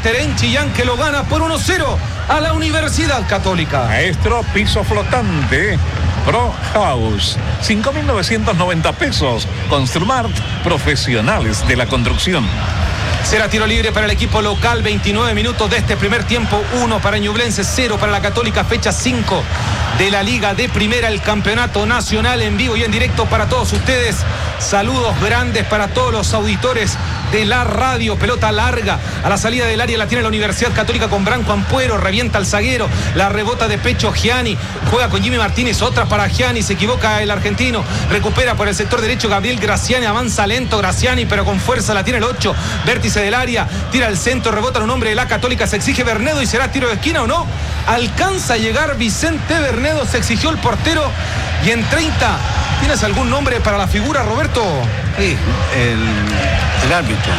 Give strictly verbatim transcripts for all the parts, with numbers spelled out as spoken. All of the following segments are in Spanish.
Terén Chillán, que lo gana por uno cero a la Universidad Católica. Maestro, piso flotante Pro House, cinco mil novecientos noventa pesos. Construmart, profesionales de la construcción. Será tiro libre para el equipo local, veintinueve minutos de este primer tiempo, uno para Ñublense, cero para la Católica, fecha cinco de la Liga de Primera, el campeonato nacional, en vivo y en directo para todos ustedes. Saludos grandes para todos los auditores de la radio. Pelota larga a la salida del área, la tiene la Universidad Católica con Branco Ampuero, revienta al zaguero, la rebota de pecho Gianni, juega con Jimmy Martínez, otra para Gianni, se equivoca el argentino, recupera por el sector derecho Gabriel Graciani, avanza lento Graciani, pero con fuerza la tiene el ocho, vértice del área, tira al centro, rebota en un hombre de la Católica, se exige Bernedo y será tiro de esquina o no, alcanza a llegar Vicente Bernedo, se exigió el portero y en treinta, ¿tienes algún nombre para la figura, Roberto? Sí, el, el árbitro.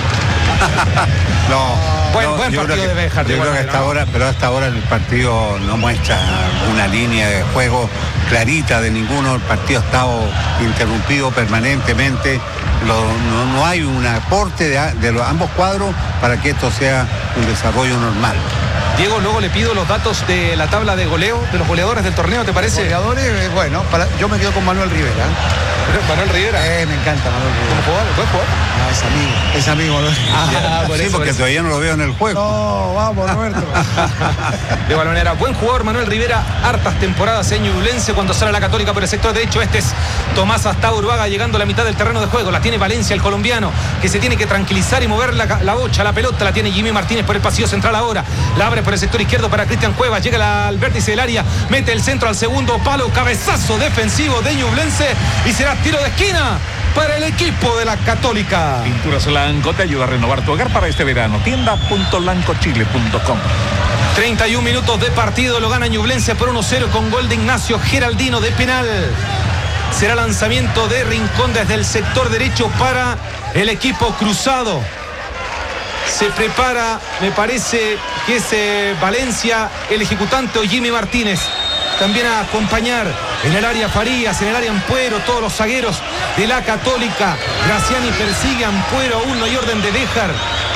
no, buen, no, buen partido que, de Béjar. Yo creo que hasta ahora, pero hasta ahora el partido no muestra una línea de juego clarita de ninguno. El partido ha estado interrumpido permanentemente. Lo, no, no hay un aporte de, de los, ambos cuadros para que esto sea un desarrollo normal. Diego, luego le pido los datos de la tabla de goleo de los goleadores del torneo, ¿te parece? Goleadores, eh, bueno, para, yo me quedo con Manuel Rivera. Manuel Rivera. Eh, me encanta Manuel Rivera. ¿Cómo juega? ¿Puede jugar? Ah, es amigo, es amigo Manuel. Ah, por sí, eso, porque por eso. todavía no lo veo en el juego. No, vamos, Roberto. De igual manera, buen jugador Manuel Rivera, hartas temporadas en Ñublense cuando sale la Católica por el sector derecho. Este es Tomás Astáurbaga llegando a la mitad del terreno de juego. La tiene Valencia, el colombiano, que se tiene que tranquilizar y mover la, la bocha, la pelota. La tiene Jimmy Martínez por el pasillo central ahora. La abre por el sector izquierdo para Cristian Cuevas. Llega la, al vértice del área, mete el centro al segundo palo. Cabezazo defensivo de Ñublense y será tiro de esquina para el equipo de la Católica. Pinturas Lanco te ayuda a renovar tu hogar para este verano. tienda punto lanco chile punto com. treinta y un minutos de partido, lo gana Ñublense por uno cero con gol de Ignacio Geraldino de penal. Será lanzamiento de Rincón desde el sector derecho para el equipo cruzado. Se prepara, me parece que es eh, Valencia, el ejecutante, o Jimmy Martínez. También a acompañar en el área Farías, en el área Ampuero, todos los zagueros de la Católica. Graciani persigue a Ampuero, aún no hay orden de Béjar.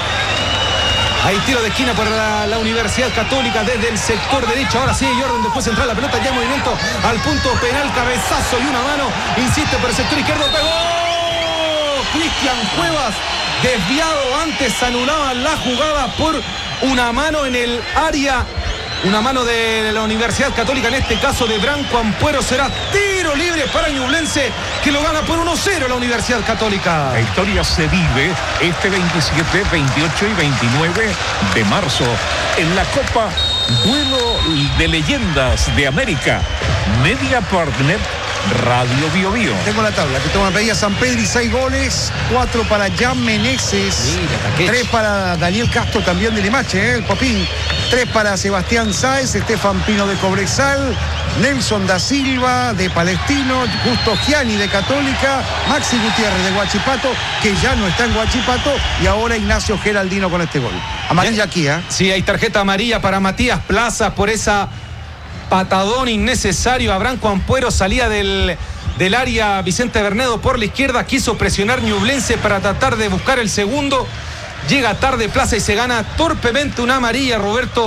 Hay tiro de esquina para la, la Universidad Católica desde el sector derecho. Ahora sí hay orden, después central, la pelota ya en movimiento al punto penal, cabezazo y una mano. Insiste por el sector izquierdo, pegó Cristian Cuevas. Desviado, antes anulaba la jugada por una mano en el área. Una mano de la Universidad Católica, en este caso de Branco Ampuero. Será tiro libre para Ñublense, que lo gana por uno cero la Universidad Católica. La historia se vive este veintisiete, veintiocho y veintinueve de marzo en la Copa Duelo de Leyendas de América. Media Partner Radio Bio Bio. Tengo la tabla, que toma Pedilla San Pedro y seis goles, cuatro para Jan Meneses, Mira, tres para Daniel Castro también de Limache, ¿eh? El Popín, tres para Sebastián Sáez, Estefan Pino de Cobresal, Nelson da Silva de Palestino, Justo Gianni de Católica, Maxi Gutiérrez de Huachipato, que ya no está en Huachipato, y ahora Ignacio Geraldino con este gol. Amarilla aquí, ¿eh? Sí, hay tarjeta amarilla para Matías Plaza por esa patadón innecesario a Branco Ampuero. Salía del, del área Vicente Bernedo por la izquierda, quiso presionar Ñublense para tratar de buscar el segundo. Llega tarde Plaza y se gana torpemente una amarilla, Roberto.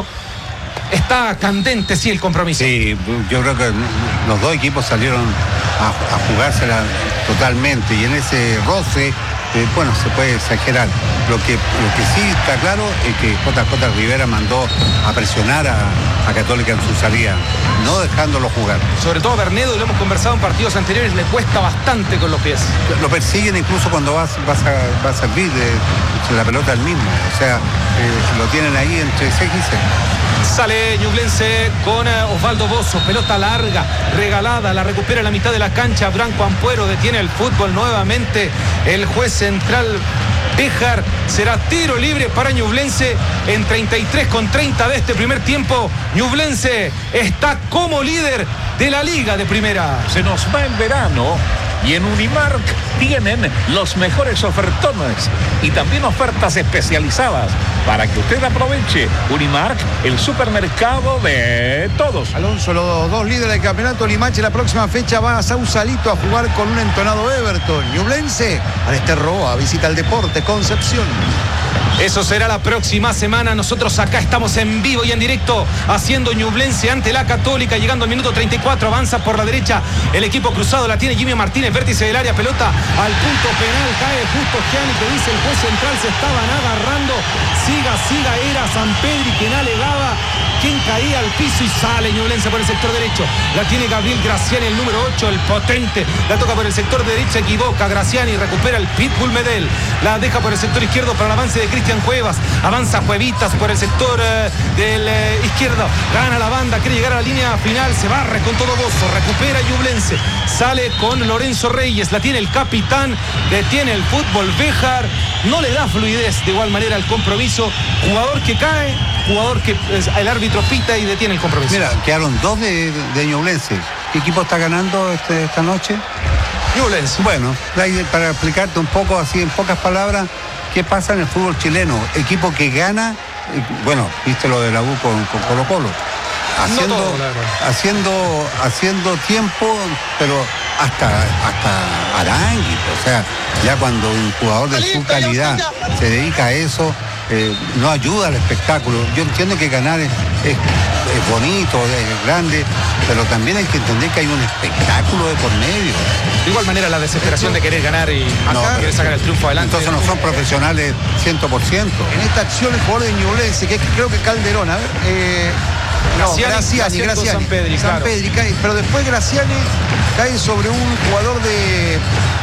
Está candente, sí, el compromiso. Sí, yo creo que los dos equipos salieron a, a jugársela totalmente, y en ese roce, eh, bueno, se puede exagerar. Lo que, lo que sí está claro es que J J Rivera mandó a presionar a, a Católica en su salida, no dejándolo jugar. Sobre todo Bernedo, y lo hemos conversado en partidos anteriores, le cuesta bastante con los pies. Lo persiguen incluso cuando vas, vas, a, vas a servir de, de la pelota al mismo. O sea, eh, lo tienen ahí entre seis y seis. Sale Ñublense con Osvaldo Bozo, pelota larga, regalada, la recupera en la mitad de la cancha. Branco Ampuero detiene el fútbol nuevamente. El juez central Béjar. Será tiro libre para Ñublense en treinta y tres con treinta de este primer tiempo. Ñublense está como líder de la Liga de Primera. Se nos va el verano y en Unimark tienen los mejores ofertones y también ofertas especializadas para que usted aproveche. Unimark, el supermercado de todos. Alonso, los dos líderes del campeonato. Limache la próxima fecha va a Sausalito a jugar con un entonado Everton. Ñublense, al Ester Roa, visita el Deporte Concepción. Eso será la próxima semana. Nosotros acá estamos en vivo y en directo haciendo Ñublense ante la Católica. Llegando al minuto treinta y cuatro, avanza por la derecha el equipo cruzado. La tiene Jimmy Martínez, vértice del área, pelota al punto penal. Cae justo Gianni, que dice el juez central, se estaban agarrando. Siga, siga, era Sampedri quien alegaba, quien caía al piso y sale Ñublense por el sector derecho. La tiene Gabriel Graciani, el número ocho, el potente. La toca por el sector derecho, se equivoca Graciani, recupera el Pitbull Medel. La deja por el sector izquierdo para el avance de Cristian Cuevas. Avanza Cuevitas por el sector eh, del eh, izquierdo. Gana la banda, quiere llegar a la línea final. Se barre con todo gozo. Recupera Ñublense. Sale con Lorenzo Reyes. La tiene el capitán. Detiene el fútbol Béjar. No le da fluidez de igual manera al compromiso. Jugador que cae, jugador que pues, el árbitro pita y detiene el compromiso. Mira, quedaron dos de, de Ñublense. ¿Qué equipo está ganando este, esta noche? Ñublense. Bueno, para explicarte un poco así en pocas palabras, ¿qué pasa en el fútbol chileno? Equipo que gana, bueno, viste lo de la U con, con Colo Colo, haciendo, no todo, claro. haciendo, haciendo tiempo, pero hasta, hasta Arangui, o sea, ya cuando un jugador de su calidad se dedica a eso, eh, no ayuda al espectáculo. Yo entiendo que ganar es, es, es bonito, es grande, pero también hay que entender que hay un espectáculo de por medio. De igual manera la desesperación de querer ganar y no, querer sacar el triunfo adelante. Entonces no son profesionales cien por ciento. En esta acción el jugador de Ñublense, que creo que Calderón, a ver, eh, no, Graciani, Graciani, Graciani, Sampedri, claro. Sampedri cae, pero después Graciani cae sobre un jugador de,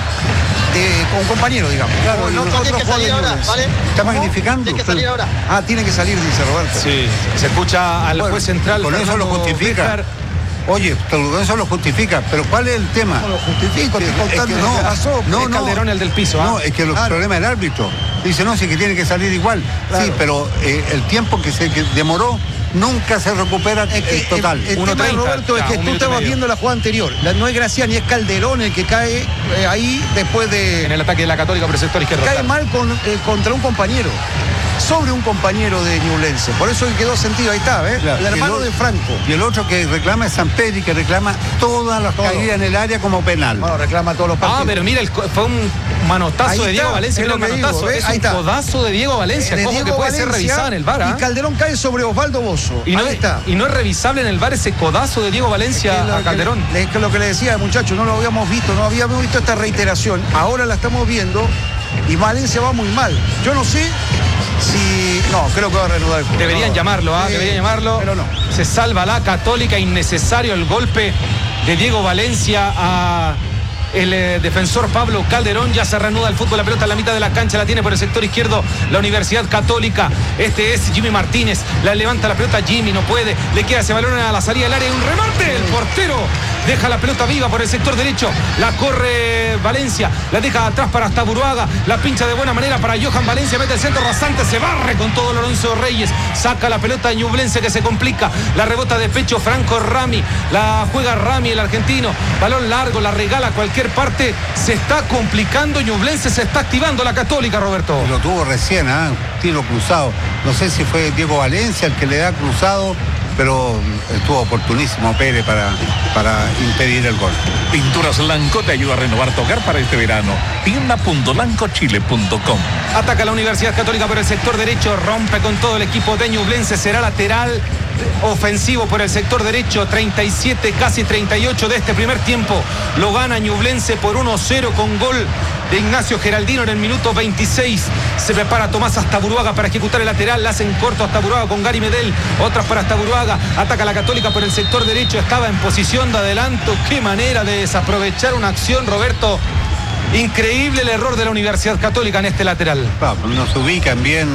de un compañero, digamos. Claro, no, no, otro jugador de Ñublense. ¿vale? Está magnificando. Tiene que salir ahora. Ah, tiene que salir, dice Roberto. Sí, se escucha al Bueno, juez central. con eso lo Fernando justifica. Béjar. Oye, con eso lo justifica, pero ¿cuál es el tema? No lo justifico, estoy Es que contando no, lo que pasó. no, Es no. Calderón el del piso. ¿ah? No, es que el Claro. problema del árbitro. Dice, no, sí que tiene que salir igual. Claro. Sí, pero eh, el tiempo que se que demoró nunca se recupera Es que el total. El, el uno tema, treinta, Roberto, ya, es que un tú minuto y estabas medio. viendo la jugada anterior. La, no es Graciani, es Calderón el que cae eh, ahí después de... En el ataque de la Católica por el sector izquierdo. Cae claro. mal con, eh, contra un compañero. Sobre un compañero de Ñublense. Por eso quedó sentido. Ahí está, ¿eh? Claro. El hermano Y el de Franco. Y el otro que reclama es Sampedri, que reclama todas las Todo. caídas en el área como penal. Bueno, reclama todos los partidos. Ah, pero mira, el, co- fue un manotazo Ahí de está, Diego Valencia. es Mira lo el que digo, manotazo. ¿ves? Es Ahí un está. codazo de Diego Valencia. Eh, de Ojo Diego que puede ser Valencia, revisado en el V A R. ¿ah? Y Calderón cae sobre Osvaldo Bozo. Y no, Ahí es, está. y no es revisable en el V A R ese codazo de Diego Valencia Es lo a que Calderón. le- Es que lo que le decía, muchachos, no lo habíamos visto, no habíamos visto esta reiteración. Ahora la estamos viendo y Valencia va muy mal. Yo no sé si... No, creo que va a reanudar el juego. Deberían No. llamarlo, ¿ah? Sí, Deberían llamarlo. Pero no. Se salva la Católica. Innecesario el golpe de Diego Valencia a el eh, defensor Pablo Calderón. Ya se reanuda el fútbol. La pelota en la mitad de la cancha. La tiene por el sector izquierdo la Universidad Católica. Este es Jimmy Martínez. La levanta la pelota Jimmy. No puede. Le queda ese balón a la salida del área. Un remate. El portero deja la pelota viva por el sector derecho. La corre Valencia. La deja atrás para Astaburuaga. La pincha de buena manera para Johan Valencia. Mete el centro rasante. Se barre con todo Lorenzo Reyes. Saca la pelota de Ñublense que se complica. La rebota de pecho Franco Rami. La juega Rami, el argentino. Balón largo. La regala a cualquier parte. Se está complicando Ñublense. Se está activando la Católica, Roberto. Lo tuvo recién, ¿ah? Tiro cruzado. No sé si fue Diego Valencia el que le da cruzado, pero estuvo oportunísimo Pérez para, para impedir el gol. Pinturas Lanco te ayuda a renovar tu hogar para este verano. tienda punto lanco chile punto com. Ataca la Universidad Católica por el sector derecho. Rompe con todo el equipo de Ñublense. Será lateral ofensivo por el sector derecho. treinta y siete, casi treinta y ocho de este primer tiempo. Lo gana Ñublense por uno cero con gol de Ignacio Geraldino en el minuto veintiséis. Se prepara Tomás Astaburuaga para ejecutar el lateral. La hacen corto Astaburuaga con Gary Medel. Otras para Astaburuaga. Ataca la Católica por el sector derecho. Estaba en posición de adelanto. Qué manera de desaprovechar una acción, Roberto. Increíble el error de la Universidad Católica en este lateral. Claro, no se ubican bien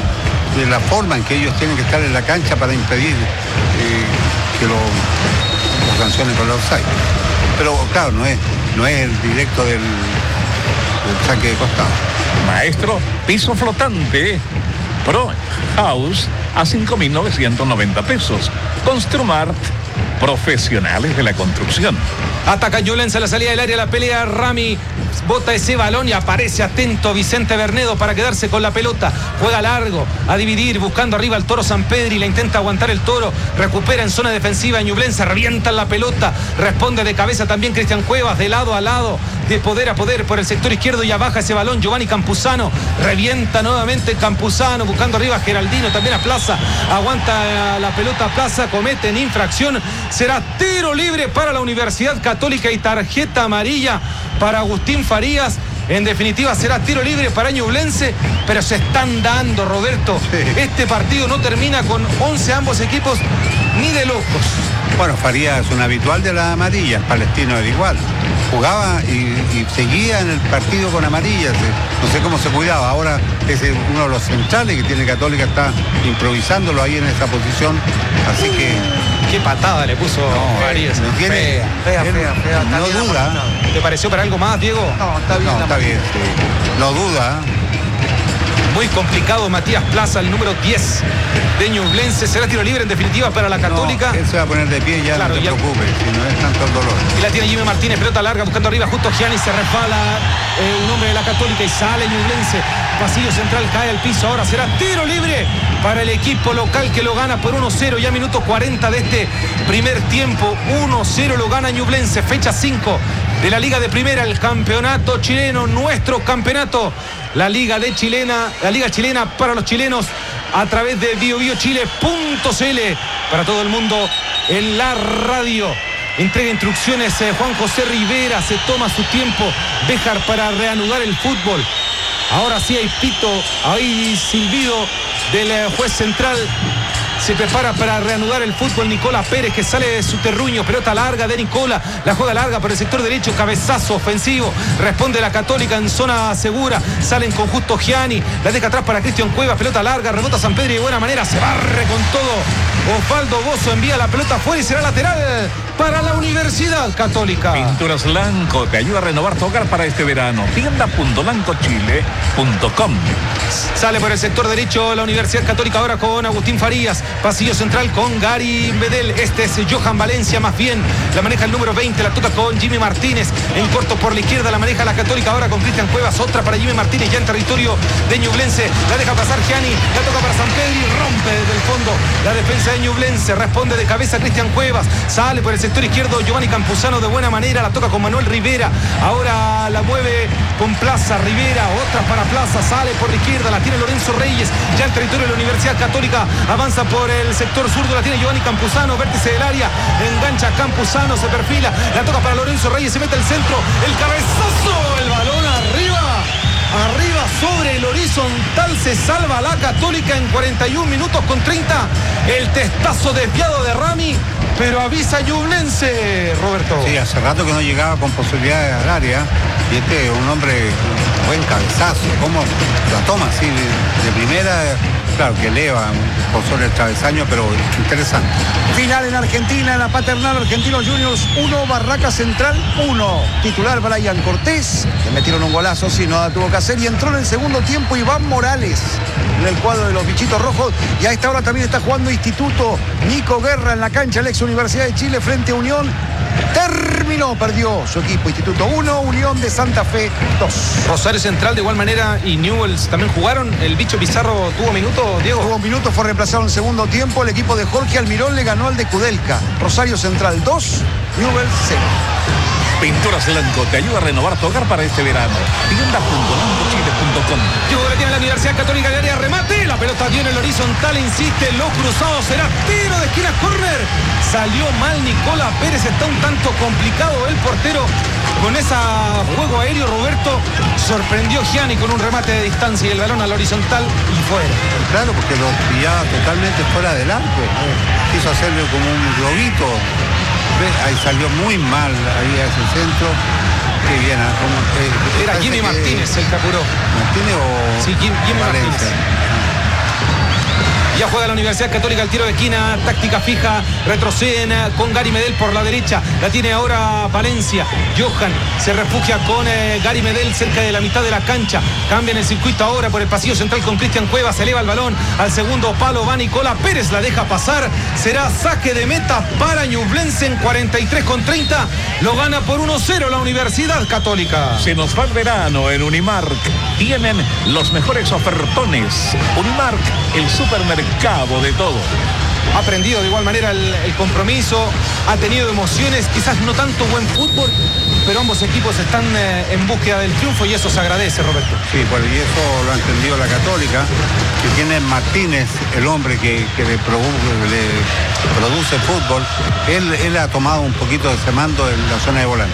de la forma en que ellos tienen que estar en la cancha para impedir eh, que lo, lo sancionen con el offside. Pero claro, no es, no es el directo del, del saque de costado. Maestro, piso flotante Pro House a cinco mil novecientos noventa pesos. Construmart, profesionales de la construcción. Ataca Ñublense a la salida del área, la pelea Rami, bota ese balón y aparece atento Vicente Bernedo para quedarse con la pelota. Juega largo, a dividir, buscando arriba al Toro Sampedri, la intenta aguantar el Toro, recupera en zona defensiva Ñublense, revienta la pelota, responde de cabeza también Cristian Cuevas, de lado a lado, de poder a poder por el sector izquierdo, ya baja ese balón Giovanni Campuzano, revienta nuevamente Campuzano, buscando arriba a Geraldino, también a Plaza, aguanta la pelota a Plaza, cometen infracción, será tiro libre para la Universidad Católica y tarjeta amarilla para Agustín Farías. En definitiva será tiro libre para Ñublense, pero se están dando, Roberto. Sí. Este partido no termina con once ambos equipos ni de locos. Bueno, Farías es un habitual de la amarilla, Palestino era igual. Jugaba y, y seguía en el partido con amarillas. No sé cómo se cuidaba. Ahora es uno de los centrales que tiene Católica, está improvisándolo ahí en esa posición. Así que... Qué patada le puso no, Farías. No tiene, fea, fea, fea, fea. No duda. ¿Te pareció para algo más, Diego? No, está bien. No, está bien, sí. No duda. Muy complicado Matías Plaza, el número diez de Ñublense. Será tiro libre en definitiva para la Católica. No, él se va a poner de pie ya, claro, no te ya... preocupes, si no es tanto el dolor. Y la tiene Jimmy Martínez, pelota larga, buscando arriba, justo Gianni, se resbala eh, un hombre de la Católica y sale Ñublense. Pasillo central, cae al piso, ahora será tiro libre para el equipo local que lo gana por uno cero, ya minuto cuarenta de este primer tiempo. uno cero lo gana Ñublense, fecha cinco de la Liga de Primera, el campeonato chileno, nuestro campeonato. La Liga de Chilena, la Liga Chilena para los chilenos a través de bio bio chile punto c l para todo el mundo en la radio. Entrega instrucciones eh, Juan José Rivera, se toma su tiempo Béjar para reanudar el fútbol. Ahora sí hay pito, hay silbido del eh, juez central. Se prepara para reanudar el fútbol Nicola Pérez, que sale de su terruño. Pelota larga de Nicola, la juega larga por el sector derecho, cabezazo ofensivo, responde la Católica en zona segura, salen con Justo Gianni, la deja atrás para Cristian Cuevas, pelota larga, rebota San Pedro y de buena manera se barre con todo. Osvaldo Bozo envía la pelota afuera y será lateral para la Universidad Católica. Pinturas Lanco te ayuda a renovar tu hogar para este verano. tienda punto lanco chile punto com. Sale por el sector derecho la Universidad Católica ahora con Agustín Farías. Pasillo central con Gary Medel. Este es Johan Valencia, más bien. La maneja el número veinte, la toca con Jimmy Martínez. En corto por la izquierda la maneja la Católica ahora con Cristian Cuevas. Otra para Jimmy Martínez ya en territorio de Ñublense. La deja pasar Gianni, la toca para San Pedro y rompe desde el fondo la defensa de Ñublense. Responde de cabeza Cristian Cuevas. Sale por el sector izquierdo Giovanni Campuzano de buena manera. La toca con Manuel Rivera. Ahora la mueve con Plaza Rivera. Otra para Plaza. Sale por la izquierda. La tiene Lorenzo Reyes. Ya en territorio de la Universidad Católica. Avanza por el sector zurdo. La tiene Giovanni Campuzano. Vértice del área. Engancha Campuzano. Se perfila. La toca para Lorenzo Reyes. Se mete el centro. El cabezazo. El balón arriba. Arriba sobre el horizontal. Se salva la Católica en cuarenta y un minutos con treinta. El testazo desviado de Rami. Pero avisa Ñublense, Roberto. Sí, hace rato que no llegaba con posibilidades al área. Y este es un hombre, un buen cabezazo. ¿Cómo la toma así de, de primera? Claro que eleva por sobre el travesaño, pero interesante. Final en Argentina, en la Paternal Argentinos Juniors uno, Barraca Central uno. Titular Brian Cortés, que metieron un golazo, sí, no la tuvo que hacer. Y entró en el segundo tiempo Iván Morales en el cuadro de los bichitos rojos. Y a esta hora también está jugando Instituto Nico Guerra en la cancha, el ex Universidad de Chile frente a Unión. Terminó, perdió su equipo. Instituto uno, Unión de Santa Fe dos. Rosario Central de igual manera y Newell's también jugaron. El bicho Pizarro tuvo minutos, Diego. Tuvo minutos, fue reemplazado en el segundo tiempo. El equipo de Jorge Almirón le ganó al de Kudelka. Rosario Central dos, Newell's cero. Pinturas Blanco te ayuda a renovar tu hogar para este verano. tienda punto lanco chile punto com. Llegó la tiene la Universidad Católica de área, remate. La pelota dio en el horizontal, insiste. Los cruzados será tiro de esquina, córner. Salió mal Nicola Pérez. Está un tanto complicado el portero con ese juego aéreo. Roberto sorprendió Gianni con un remate de distancia y el balón al horizontal y fuera. Claro, porque lo pillaba totalmente fuera del arco. Quiso hacerle como un globito. Ahí salió muy mal ahí a ese centro. Qué bien, ¿eh? Como, eh, era Jimmy Martínez el que apuró. ¿Martínez o sí, Jim, Jimmy Valencia? Martínez. Ya juega la Universidad Católica el tiro de esquina, táctica fija, retroceden con Gary Medel por la derecha, la tiene ahora Valencia. Johan se refugia con eh, Gary Medel cerca de la mitad de la cancha, cambian el circuito ahora por el pasillo central con Cristian Cuevas, se eleva el balón al segundo palo, va Nicola Pérez, la deja pasar, será saque de meta para Ñublense en cuarenta y tres con treinta, lo gana por uno cero la Universidad Católica. Se nos va el verano en Unimark, tienen los mejores ofertones. Unimark, el supermercado cabo de todo. Ha aprendido de igual manera el, el compromiso, ha tenido emociones, quizás no tanto buen fútbol, pero ambos equipos están eh, en búsqueda del triunfo y eso se agradece, Roberto. Sí, bueno, y eso lo ha entendido la Católica, que tiene Martínez, el hombre que, que le, produ le produce fútbol. Él, él ha tomado un poquito de ese mando en la zona de volante.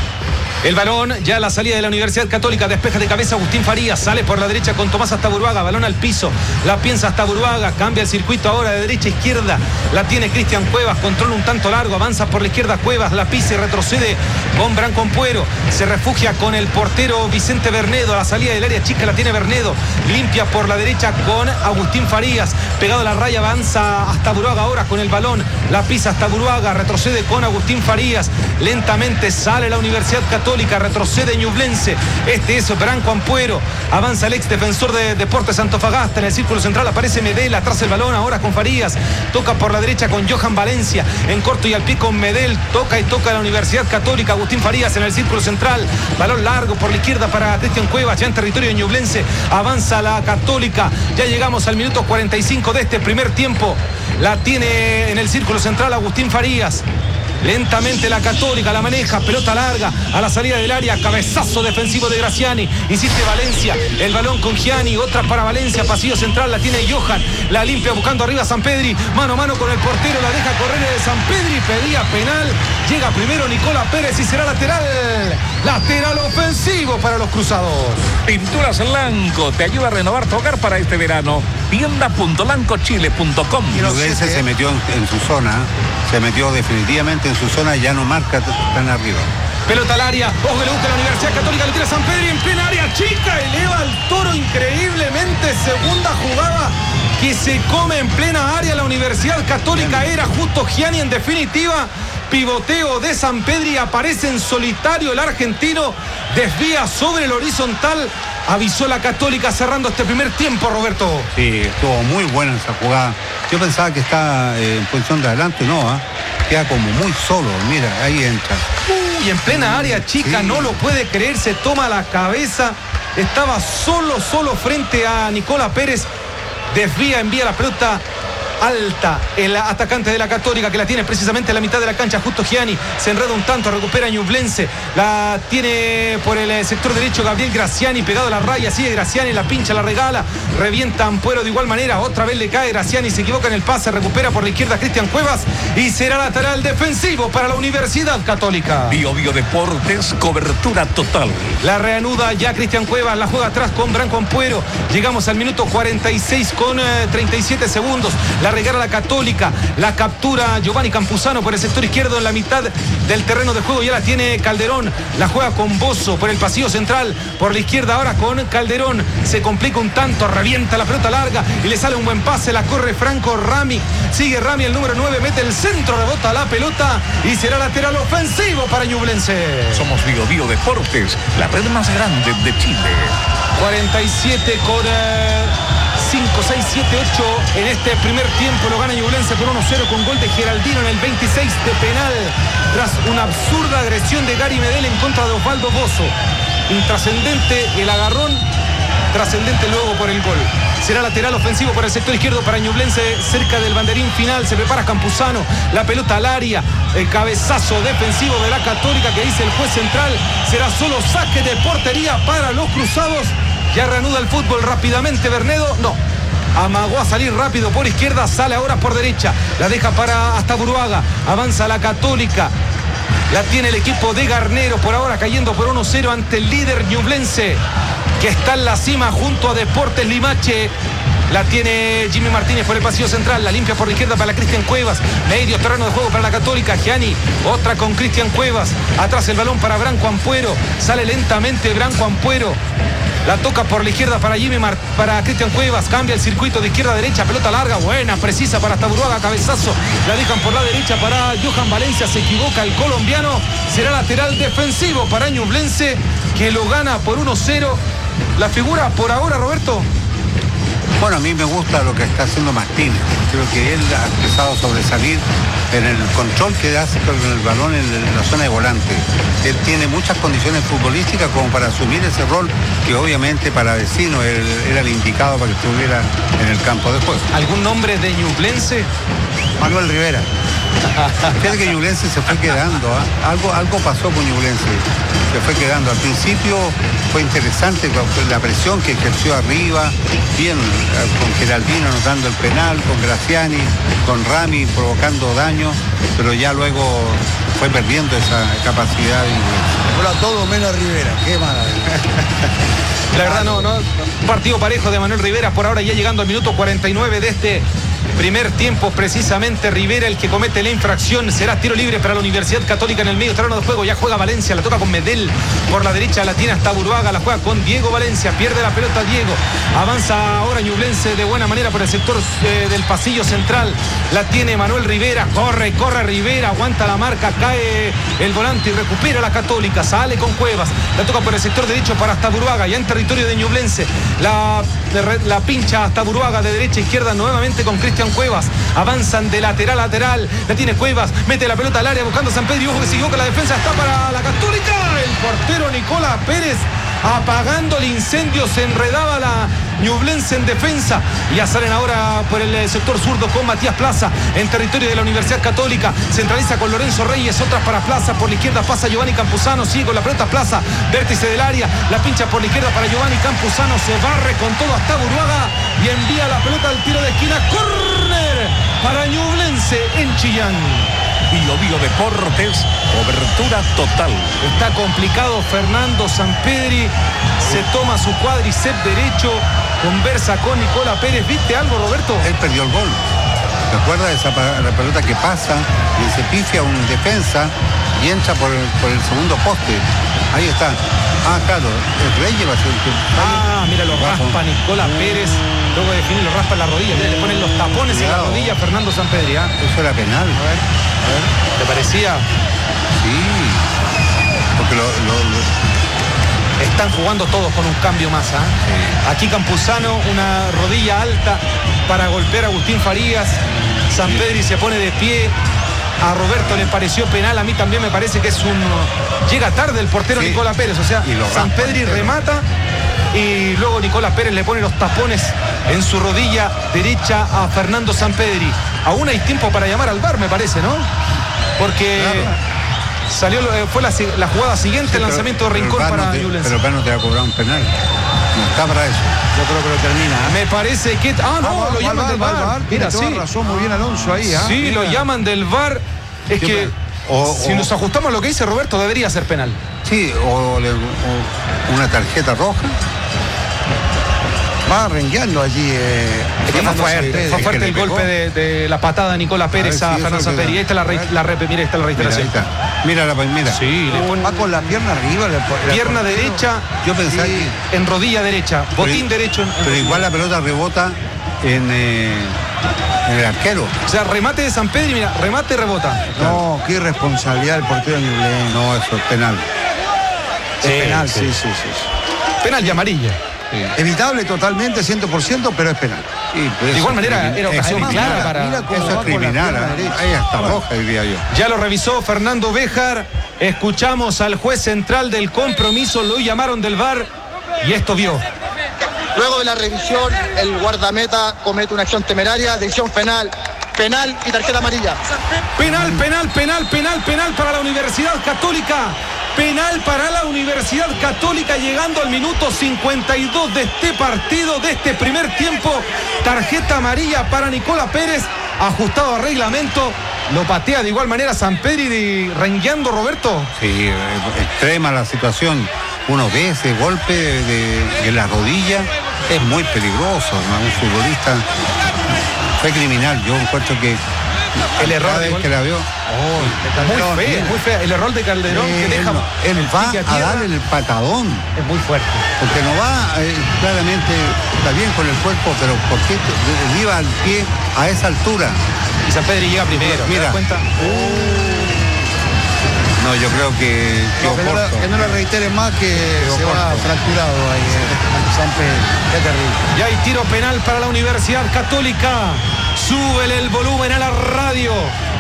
El balón ya a la salida de la Universidad Católica, despeja de cabeza Agustín Farías, sale por la derecha con Tomás Astaburuaga, balón al piso, la piensa Astaburuaga, cambia el circuito ahora de derecha a izquierda, la tiene Cristian Cuevas, controla un tanto largo, avanza por la izquierda Cuevas, la pisa y retrocede con Branco Ampuero, se refugia con el portero Vicente Bernedo, a la salida del área chica la tiene Bernedo, limpia por la derecha con Agustín Farías, pegado a la raya avanza Astaburuaga ahora con el balón, la pisa Astaburuaga, retrocede con Agustín Farías, lentamente sale la Universidad Católica, retrocede Ñublense, este es Branco Ampuero, avanza el ex defensor de Deportes Antofagasta, en el círculo central aparece Medel, atrás el balón ahora con Farías, toca por la derecha con Johan Valencia, en corto y al pie con Medel, toca y toca la Universidad Católica, Agustín Farías en el círculo central, balón largo por la izquierda para Cristian Cuevas, ya en territorio Ñublense, avanza la Católica, ya llegamos al minuto cuarenta y cinco de este primer tiempo, la tiene en el círculo central Agustín Farías. Lentamente la Católica la maneja, pelota larga a la salida del área, cabezazo defensivo de Graciani, insiste Valencia, el balón con Gianni, otra para Valencia, pasillo central, la tiene Johan, la limpia buscando arriba Sampedri, mano a mano con el portero, la deja correr de Sampedri, pedía penal, llega primero Nicola Pérez y será lateral, lateral ofensivo para los cruzados. Pinturas Lanco te ayuda a renovar tu hogar para este verano. Tienda punto lanco chile punto com. Ñublense se metió en, en su zona, se metió definitivamente en su zona, ya no marca tan arriba. Pelota al área, ojo que le busca la Universidad Católica, le tira San Pedro en plena área chica, eleva al Toro increíblemente, segunda jugada que se come en plena área la Universidad Católica, era justo Gianni en definitiva. Pivoteo de San Pedro y aparece en solitario el argentino, desvía sobre el horizontal, avisó la Católica cerrando este primer tiempo, Roberto. Sí, estuvo muy buena esa jugada. Yo pensaba que está eh, en posición de adelante, no, ¿eh? Queda como muy solo, mira, ahí entra. Y en plena área chica, sí. No lo puede creer, se toma la cabeza, estaba solo, solo frente a Nicola Pérez, desvía, envía la pelota alta, el atacante de la Católica que la tiene precisamente en la mitad de la cancha, justo Gianni, se enreda un tanto, recupera Ñublense, la tiene por el sector derecho Gabriel Graciani, pegado a la raya, sigue Graciani, la pincha, la regala, revienta Ampuero de igual manera, otra vez le cae Graciani, se equivoca en el pase, recupera por la izquierda Cristian Cuevas y será lateral defensivo para la Universidad Católica. Bio Bio Deportes, cobertura total. La reanuda ya Cristian Cuevas, la juega atrás con Branco Ampuero, llegamos al minuto cuarenta y seis con eh, treinta y siete segundos, la regala la Católica, la captura Giovanni Campuzano por el sector izquierdo en la mitad del terreno de juego, ya la tiene Calderón, la juega con Bozo por el pasillo central, por la izquierda ahora con Calderón, se complica un tanto, revienta la pelota larga y le sale un buen pase, la corre Franco Rami, sigue Rami el número nueve, mete el centro, rebota la pelota y será lateral ofensivo para Ñublense. Somos Bio Bio Deportes, la red más grande de Chile. cuarenta y siete con eh, cinco, seis, siete, ocho en este primer tiempo, lo gana Ñublense por uno cero con gol de Geraldino en el veintiséis de penal, tras una absurda agresión de Gary Medel en contra de Osvaldo Bozo. Intrascendente el agarrón, trascendente luego por el gol. Será lateral ofensivo por el sector izquierdo para Ñublense, cerca del banderín final, se prepara Campuzano, la pelota al área, el cabezazo defensivo de la Católica que dice el juez central, será solo saque de portería para los cruzados. Ya reanuda el fútbol rápidamente Bernedo, no, amagó a salir rápido por izquierda, sale ahora por derecha, la deja para Astaburuaga, avanza la Católica, la tiene el equipo de Garnero, por ahora cayendo por uno cero ante el líder Ñublense, que está en la cima junto a Deportes Limache. La tiene Jimmy Martínez por el pasillo central, la limpia por la izquierda para Cristian Cuevas, medio terreno de juego para la Católica, Gianni, otra con Cristian Cuevas, atrás el balón para Branco Ampuero, sale lentamente Branco Ampuero, la toca por la izquierda para Jimmy Mar para Cristian Cuevas, cambia el circuito de izquierda a derecha, pelota larga, buena, precisa para Astaburuaga, cabezazo, la dejan por la derecha para Johan Valencia, se equivoca el colombiano, será lateral defensivo para Ñublense, que lo gana por uno cero. La figura por ahora, Roberto. Bueno, a mí me gusta lo que está haciendo Martínez. Creo que él ha empezado a sobresalir en el control que hace con el balón en la zona de volante. Él tiene muchas condiciones futbolísticas como para asumir ese rol que obviamente para Vecino él era el indicado para que estuviera en el campo de juego. ¿Algún nombre de Ñublense? Manuel Rivera. Fíjate que Ñublense se fue quedando, ¿eh? algo, algo pasó con Ñublense, se fue quedando. Al principio fue interesante la presión que ejerció arriba, bien, con Geraldino anotando el penal, con Graciani, con Rami provocando daño, pero ya luego fue perdiendo esa capacidad de Ñublense. Ahora todo menos Rivera, qué maravilla. La verdad no, no, partido parejo de Manuel Rivera, por ahora ya llegando al minuto cuarenta y nueve de este primer tiempo. Precisamente Rivera el que comete la infracción. Será tiro libre para la Universidad Católica en el medio terreno de juego. Ya juega Valencia, la toca con Medel por la derecha, la tiene hasta Buruaga, la juega con Diego Valencia, pierde la pelota Diego, avanza ahora Ñublense de buena manera por el sector eh, del pasillo central, la tiene Manuel Rivera, corre, corre Rivera, aguanta la marca, cae el volante y recupera la Católica, sale con Cuevas, la toca por el sector derecho para hasta Buruaga, ya en territorio de Ñublense, la, la pincha hasta Buruaga de derecha a izquierda nuevamente con Cristian Cuevas, avanzan de lateral a lateral, la tiene Cuevas, mete la pelota al área buscando a San Pedro y ojo que siguió con la defensa, está para la Católica, el portero Nicolás Pérez apagando el incendio, se enredaba la Ñublense en defensa, y ya salen ahora por el sector zurdo con Matías Plaza en territorio de la Universidad Católica, centraliza con Lorenzo Reyes, otras para Plaza, por la izquierda pasa Giovanni Campuzano, sigue con la pelota Plaza, vértice del área, la pincha por la izquierda para Giovanni Campuzano, se barre con todo hasta Buruaga y envía la pelota al tiro de esquina, córner para Ñublense en Chillán. Bio Bio Deportes, cobertura total. Está complicado Fernando Sampedri, se toma su cuádriceps derecho, conversa con Nicolás Pérez. ¿Viste algo, Roberto? Él perdió el gol. ¿Recuerda esa la pelota que pasa y se pifia un defensa y entra por el, por el segundo poste? Ahí está. Ah, claro, el Reyes va a ser el que... Ah, mira, lo raspa Nicolás Pérez. Luego de definir, lo raspa en la rodilla. Mira, le ponen los tapones Cuidado. en la rodilla a Fernando Sampedri. ¿eh? Eso era penal. A ver, a ver. ¿Te parecía? Sí. Porque lo... lo, lo... Están jugando todos con un cambio más. ¿eh? Sí. Aquí Campuzano, una rodilla alta para golpear a Agustín Farías. Sampedri se pone de pie. A Roberto le pareció penal, a mí también me parece que es un... Llega tarde el portero sí. Nicolás Pérez, o sea, Sampedri remata y luego Nicolás Pérez le pone los tapones en su rodilla derecha a Fernando Sampedri. Aún hay tiempo para llamar al V A R, me parece, ¿no? Porque claro. salió fue la, la jugada siguiente, sí, el lanzamiento de Rincón para Ñublense. Pero acá no te va a cobrar un penal. No está para eso. Yo creo que lo termina. ¿eh? Me parece que... Ah, no, ah, lo llaman del V A R. Mira, sí. razón, muy bien Alonso ahí. ¿eh? Sí, Mira. lo llaman del V A R. Es que o, si o, nos ajustamos a lo que dice Roberto, debería ser penal. Sí, o, le, o una tarjeta roja. Va rengueando allí. Eh, es que fue fuerte, fue fuerte el golpe de, de la patada de Nicolás Pérez a, a Fernando Sampedri. Ahí está la, re, la rep, mira, está la reiteración. Mira, mira la mira. Sí, le pone... Va con la pierna arriba. Le pone, pierna le derecha. Yo pensaba sí, que... en rodilla derecha. Botín pero, derecho. En, en pero igual la pelota rebota en, eh, en el arquero. O sea, remate de Sampedri, mira, remate y rebota. No, qué irresponsabilidad del portero Ñublense. No, eso es penal. Sí, es penal, sí, sí, sí. sí. Penal y amarilla. Sí. Evitable totalmente, cien por ciento, pero es penal. Sí, pues de igual manera, era ocasión clara para... Eso es criminal, ahí hasta roja, diría yo. Ya lo revisó Fernando Béjar. Escuchamos al juez central del compromiso, lo llamaron del V A R y esto vio. Luego de la revisión, el guardameta comete una acción temeraria, decisión penal, penal y tarjeta amarilla. Penal, penal, penal, penal, penal para la Universidad Católica. Penal para la Universidad Católica llegando al minuto cincuenta y dos de este partido, de este primer tiempo. Tarjeta amarilla para Nicolás Pérez, ajustado a reglamento. Lo patea de igual manera Sampedri rengueando, Roberto. Sí, extrema la situación. Uno ve ese golpe de, de, de la rodilla, es muy peligroso, ¿no? Un futbolista fue criminal. Yo encuentro que el error de que la vio oh, muy feo, muy feo. El error de Calderón eh, que deja él, él va a, a darle el patadón. Es muy fuerte. Porque no va, eh, claramente está bien con el cuerpo, pero ¿por qué le iba al pie a esa altura? Y Sampedri llega primero. Mira. ¿Te das cuenta? Uh. No, yo creo que... Que, no, que, no, la, que no le reitere más que se oporto. va fracturado ahí. Eh, Sampedri. Qué terrible. Y hay tiro penal para la Universidad Católica. Súbele el volumen a la radio,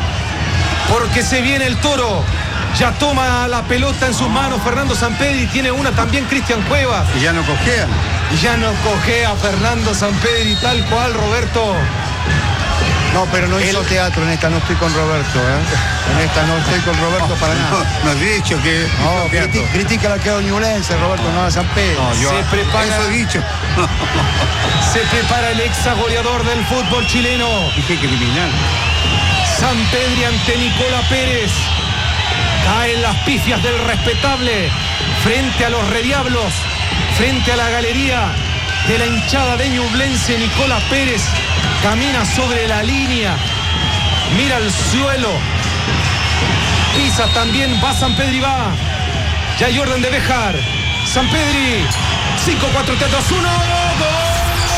porque se viene el toro. Ya toma la pelota en sus manos Fernando Sampedri, tiene una también Cristian Cuevas. Y ya no cojea. Y ya no cojea Fernando Sampedri, tal cual, Roberto. No, pero no hizo El- teatro en esta, no estoy con Roberto, ¿eh? En esta no estoy con Roberto para nada. No, no he dicho que... No, hizo teatro. criti- critica al arquero ñublense, Roberto, no a San Pedro. No, yo Se prepara- eso he dicho. Se prepara el ex goleador del fútbol chileno. Dije criminal. San Pedri ante Nicola Pérez. Caen las pifias del respetable frente a los rediablos, frente a la galería de la hinchada de Ñublense. Nicola Pérez camina sobre la línea, mira al suelo, pisa también, va San Pedri, va. Ya hay orden de Béjar. San Pedri, cinco, cuatro, tres, dos, uno, gol.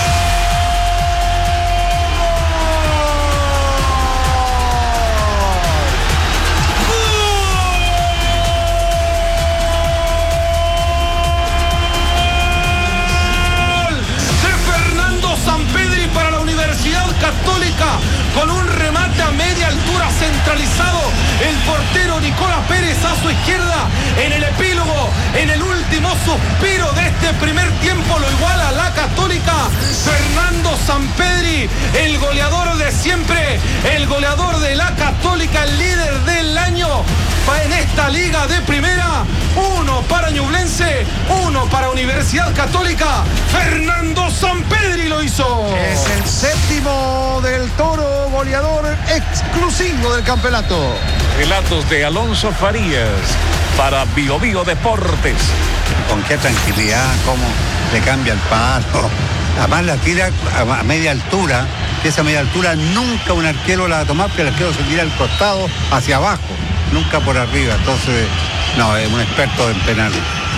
Católica con un remate a media altura centralizado, el portero Nicola Pérez a su izquierda, en el epílogo, en el último suspiro de este primer tiempo lo iguala la Católica. Fernando Sampedri, el goleador de siempre, el goleador de la Católica, el líder del año en esta liga de primera. Uno para Ñublense, uno para Universidad Católica. Fernando Sampedri lo hizo. Es el séptimo del Toro, goleador exclusivo del campeonato. Relatos de Alonso Farías para Bio Bio Deportes. Con qué tranquilidad, cómo le cambia el palo. Además la tira a media altura, que esa media altura nunca un arquero la va a tomar, porque el arquero se tira al costado hacia abajo, nunca por arriba. Entonces, no, es un experto en penales.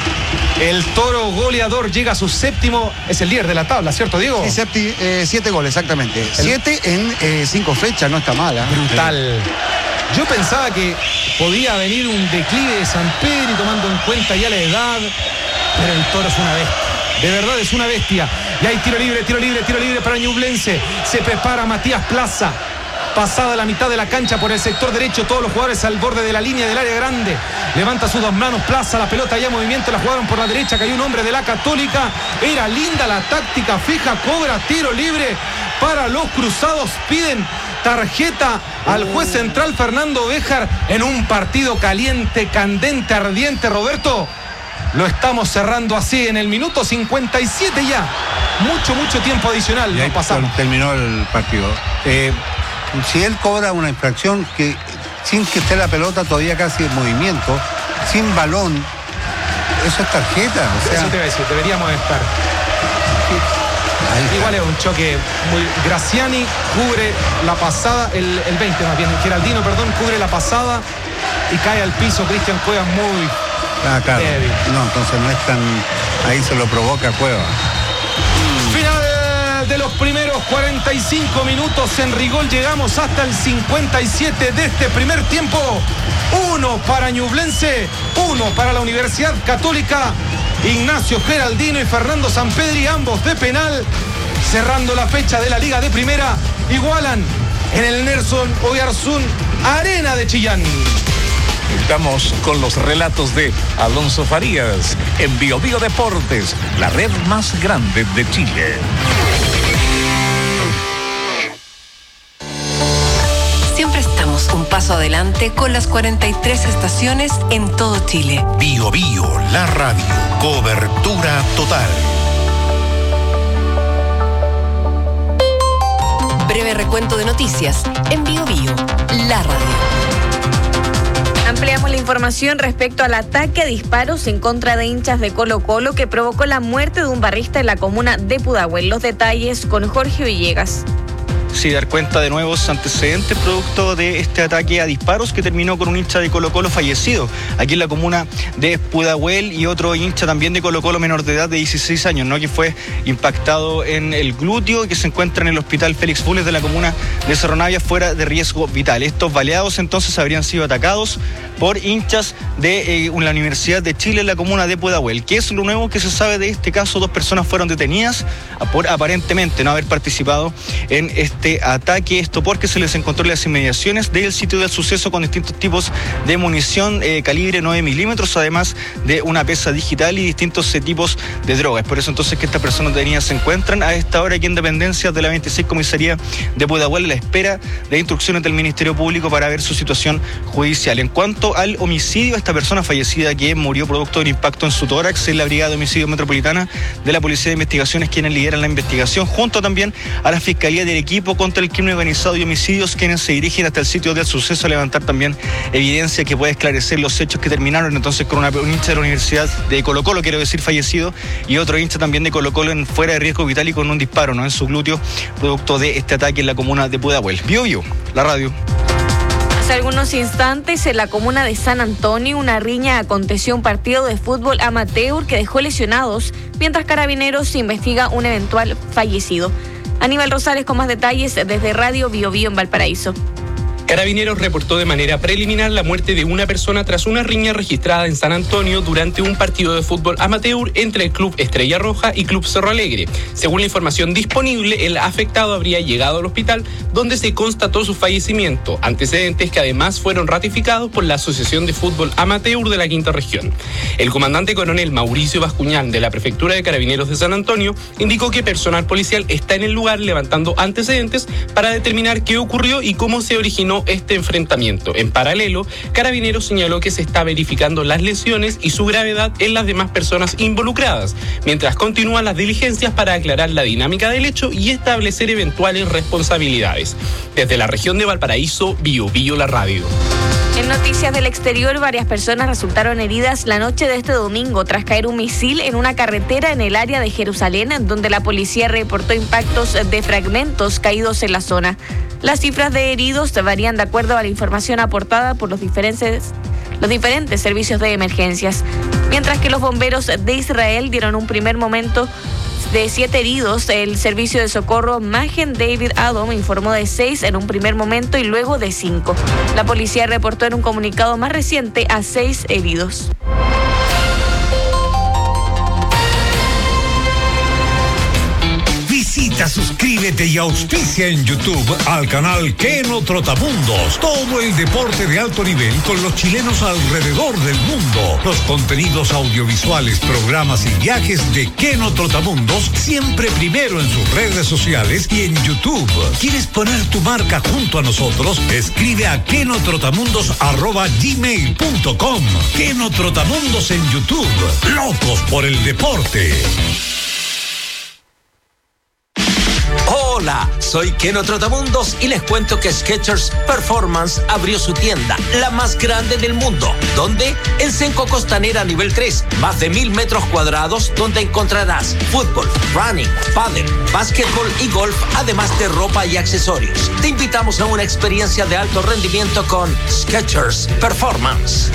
El Toro goleador llega a su séptimo, es el líder de la tabla, ¿cierto, Diego? Sí, septi- eh, siete goles, exactamente. Siete en eh, cinco fechas, no está mala. Brutal. Yo pensaba que podía venir un declive de San Pedro tomando en cuenta ya la edad, pero el Toro es una bestia. De verdad es una bestia. Y hay tiro libre, tiro libre, tiro libre para Ñublense. Se prepara Matías Plaza. Pasada la mitad de la cancha por el sector derecho, todos los jugadores al borde de la línea del área grande. Levanta sus dos manos, Plaza, la pelota ya en movimiento, la jugaron por la derecha, cayó un hombre de la Católica. Era linda la táctica fija, cobra tiro libre para los cruzados. Piden tarjeta al juez central Fernando Béjar en un partido caliente, candente, ardiente, Roberto. Lo estamos cerrando así en el minuto cincuenta y siete ya. Mucho, mucho tiempo adicional. Y ahí Nos pasamos. terminó el partido. Eh, si él cobra una infracción que sin que esté la pelota todavía casi en movimiento, sin balón, eso es tarjeta. O sea, Eso te iba a decir, deberíamos estar. ahí está. Igual es un choque muy... Graciani cubre la pasada, el, el veinte más bien, Geraldino, perdón, cubre la pasada y cae al piso Cristian Cuevas muy... Ah, claro. débil. No, entonces no es tan... Ahí se lo provoca Cueva. Final de los primeros cuarenta y cinco minutos en Rigol. Llegamos hasta el cincuenta y siete de este primer tiempo. Uno para Ñublense, uno para la Universidad Católica. Ignacio Geraldino y Fernando Sampedri, ambos de penal. Cerrando la fecha de la Liga de Primera, igualan en el Nelson Oyarzún Arena de Chillán. Estamos con los relatos de Alonso Farías en Bio Bio Deportes, la red más grande de Chile. Siempre estamos un paso adelante con las cuarenta y tres estaciones en todo Chile. Bio Bio, la radio. Cobertura total. Breve recuento de noticias en Bio Bio, la radio. Ampliamos la información respecto al ataque a disparos en contra de hinchas de Colo-Colo que provocó la muerte de un barrista en la comuna de Pudahuel. Los detalles con Jorge Villegas. Sí, dar cuenta de nuevos antecedentes producto de este ataque a disparos que terminó con un hincha de Colo-Colo fallecido aquí en la comuna de Pudahuel y otro hincha también de Colo-Colo menor de edad de dieciséis años, ¿no? Que fue impactado en el glúteo y que se encuentra en el hospital Félix Funes de la comuna de Cerro Navia fuera de riesgo vital. Estos baleados entonces habrían sido atacados por hinchas de eh, la Universidad de Chile en la comuna de Pudahuel. ¿Qué es lo nuevo que se sabe de este caso? Dos personas fueron detenidas por aparentemente no haber participado en este este ataque. Esto porque se les encontró en las inmediaciones del sitio del suceso con distintos tipos de munición eh, calibre nueve milímetros, además de una pesa digital y distintos eh, tipos de drogas. Por eso entonces que estas personas detenidas se encuentran a esta hora aquí en dependencias de la veintiséis Comisaría de Pudahuel a la espera de instrucciones del Ministerio Público para ver su situación judicial. En cuanto al homicidio, esta persona fallecida que murió producto de un impacto en su tórax en la Brigada de Homicidio Metropolitana de la Policía de Investigaciones, quienes lideran la investigación, junto también a la Fiscalía del Equipo contra el Crimen Organizado y Homicidios, quienes se dirigen hasta el sitio del suceso a levantar también evidencia que puede esclarecer los hechos que terminaron entonces con una, un hincha de la Universidad de Colo Colo, quiero decir fallecido, y otro hincha también de Colo Colo en fuera de riesgo vital y con un disparo, ¿no?, en su glúteo, producto de este ataque en la comuna de Pudahuel. Bio Bio, la radio. Hace algunos instantes, en la comuna de San Antonio, una riña aconteció un partido de fútbol amateur que dejó lesionados, mientras Carabineros investiga un eventual fallecido. Aníbal Rosales con más detalles desde Radio Bio Bio en Valparaíso. Carabineros reportó de manera preliminar la muerte de una persona tras una riña registrada en San Antonio durante un partido de fútbol amateur entre el Club Estrella Roja y Club Cerro Alegre. Según la información disponible, el afectado habría llegado al hospital donde se constató su fallecimiento, antecedentes que además fueron ratificados por la Asociación de Fútbol Amateur de la Quinta Región. El comandante coronel Mauricio Bascuñán de la Prefectura de Carabineros de San Antonio indicó que personal policial está en el lugar levantando antecedentes para determinar qué ocurrió y cómo se originó este enfrentamiento. En paralelo, Carabineros señaló que se está verificando las lesiones y su gravedad en las demás personas involucradas, mientras continúan las diligencias para aclarar la dinámica del hecho y establecer eventuales responsabilidades. Desde la región de Valparaíso, Bio Bio la radio. En noticias del exterior, varias personas resultaron heridas la noche de este domingo tras caer un misil en una carretera en el área de Jerusalén, donde la policía reportó impactos de fragmentos caídos en la zona. Las cifras de heridos varían de acuerdo a la información aportada por los diferentes, los diferentes servicios de emergencias, mientras que los bomberos de Israel dieron un primer momento de siete heridos. El servicio de socorro Magen David Adom informó de seis en un primer momento y luego de cinco. La policía reportó en un comunicado más reciente a seis heridos. Visita, suscríbete y auspicia en YouTube al canal Keno Trotamundos. Todo el deporte de alto nivel con los chilenos alrededor del mundo. Los contenidos audiovisuales, programas y viajes de Keno Trotamundos siempre primero en sus redes sociales y en YouTube. ¿Quieres poner tu marca junto a nosotros? Escribe a kenotrotamundos arroba gmail punto com. Keno Trotamundos en YouTube. Locos por el deporte. Hola, soy Keno Trotamundos y les cuento que Skechers Performance abrió su tienda, la más grande del mundo. ¿Dónde? En Senco Costanera nivel tres, más de mil metros cuadrados, donde encontrarás fútbol, running, pádel, básquetbol y golf, además de ropa y accesorios. Te invitamos a una experiencia de alto rendimiento con Skechers Performance.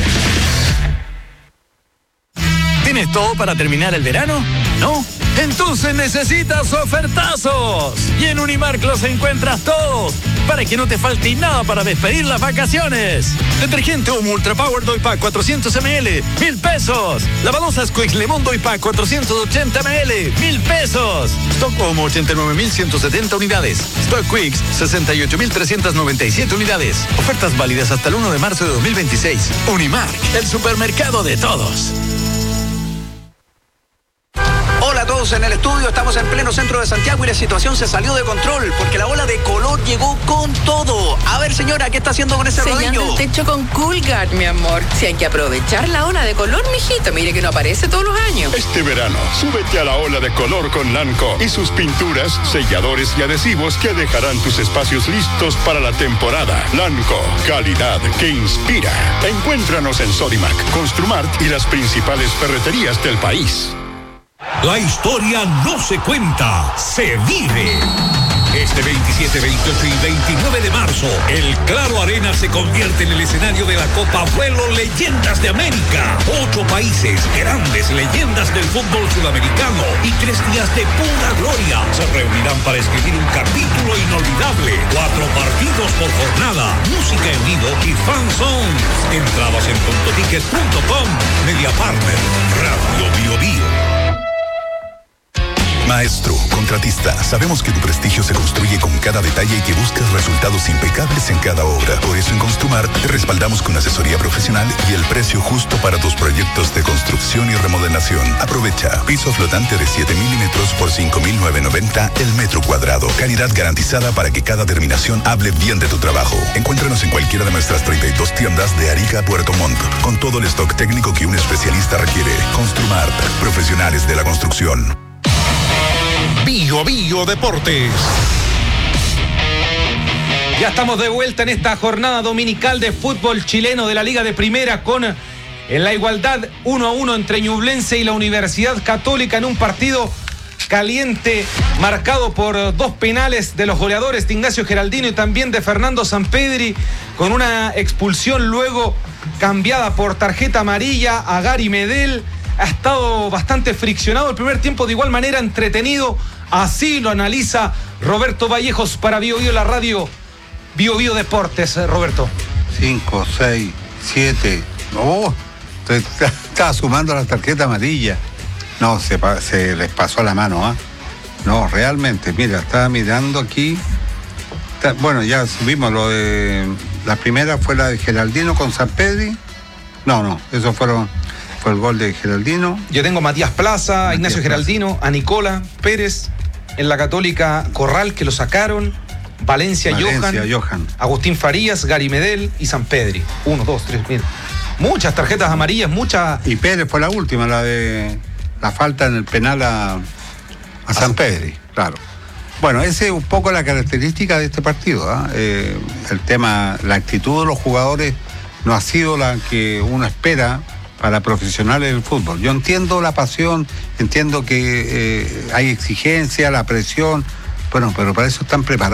¿Tienes todo para terminar el verano? ¿No? Entonces necesitas ofertazos. Y en Unimark los encuentras todos, para que no te falte nada para despedir las vacaciones. Detergente Omo Ultra Power Doypack cuatrocientos mililitros, mil pesos. Lavadosas Quicks Lemon Doypack cuatrocientos ochenta mililitros, mil pesos. Stock Omo ochenta y nueve mil ciento setenta unidades. Stock Quicks sesenta y ocho mil trescientos noventa y siete unidades. Ofertas válidas hasta el uno de marzo de dos mil veintiséis. Unimark, el supermercado de todos. Hola a todos en el estudio, estamos en pleno centro de Santiago y la situación se salió de control porque la ola de color llegó con todo. A ver, señora, ¿qué está haciendo con ese rodillo? Sellando el techo con Coolguard, mi amor. Si hay que aprovechar la ola de color, mijito, mire que no aparece todos los años. Este verano, súbete a la ola de color con Lanco y sus pinturas, selladores y adhesivos que dejarán tus espacios listos para la temporada. Lanco, calidad que inspira. Encuéntranos en Sodimac, Construmart y las principales ferreterías del país. La historia no se cuenta, se vive. Este veintisiete, veintiocho y veintinueve de marzo, el Claro Arena se convierte en el escenario de la Copa Vuelo Leyendas de América. Ocho países, grandes leyendas del fútbol sudamericano y tres días de pura gloria se reunirán para escribir un capítulo inolvidable. Cuatro partidos por jornada, música en vivo y fan songs. Entradas en punto ticket punto com. Media Partner, Radio Bio Bio. Maestro, contratista, sabemos que tu prestigio se construye con cada detalle y que buscas resultados impecables en cada obra. Por eso en Construmart te respaldamos con asesoría profesional y el precio justo para tus proyectos de construcción y remodelación. Aprovecha. Piso flotante de siete milímetros por cinco mil novecientos noventa el metro cuadrado. Calidad garantizada para que cada terminación hable bien de tu trabajo. Encuéntranos en cualquiera de nuestras treinta y dos tiendas de Arica a Puerto Montt, con todo el stock técnico que un especialista requiere. Construmart, profesionales de la construcción. Bio Bio Deportes. Ya estamos de vuelta en esta jornada dominical de fútbol chileno de la Liga de Primera con en la igualdad uno a uno entre Ñublense y la Universidad Católica en un partido caliente marcado por dos penales de los goleadores de Ignacio Geraldino y también de Fernando Sampedri, con una expulsión luego cambiada por tarjeta amarilla a Gary Medel. Ha estado bastante friccionado el primer tiempo, de igual manera entretenido. Así lo analiza Roberto Vallejos para Bio Bio, la radio Bio Bio Deportes. Roberto. Cinco, seis, siete. Oh, estaba sumando la tarjeta amarilla. No, se, se les pasó la mano, ¿ah? ¿eh? No, realmente, mira, estaba mirando aquí. Está, bueno, ya subimos lo de. La primera fue la de Geraldino con Sampedri. No, no, eso fueron. Fue el gol de Geraldino. Yo tengo Matías Plaza, Matías Ignacio Plaza. Geraldino, a Nicola Pérez, en la Católica Corral, que lo sacaron, Valencia, Valencia Johan, Johan, Agustín Farías, Gary Medel y Sampedri. Uno, dos, tres, mira. Muchas tarjetas amarillas, muchas. Y Pérez fue la última, la de la falta en el penal a, a Sampedri, claro. Bueno, esa es un poco la característica de este partido, ¿eh? Eh, el tema, la actitud de los jugadores no ha sido la que uno espera para profesionales del fútbol. Yo entiendo la pasión, entiendo que eh, hay exigencia, la presión, bueno, pero para eso están preparados.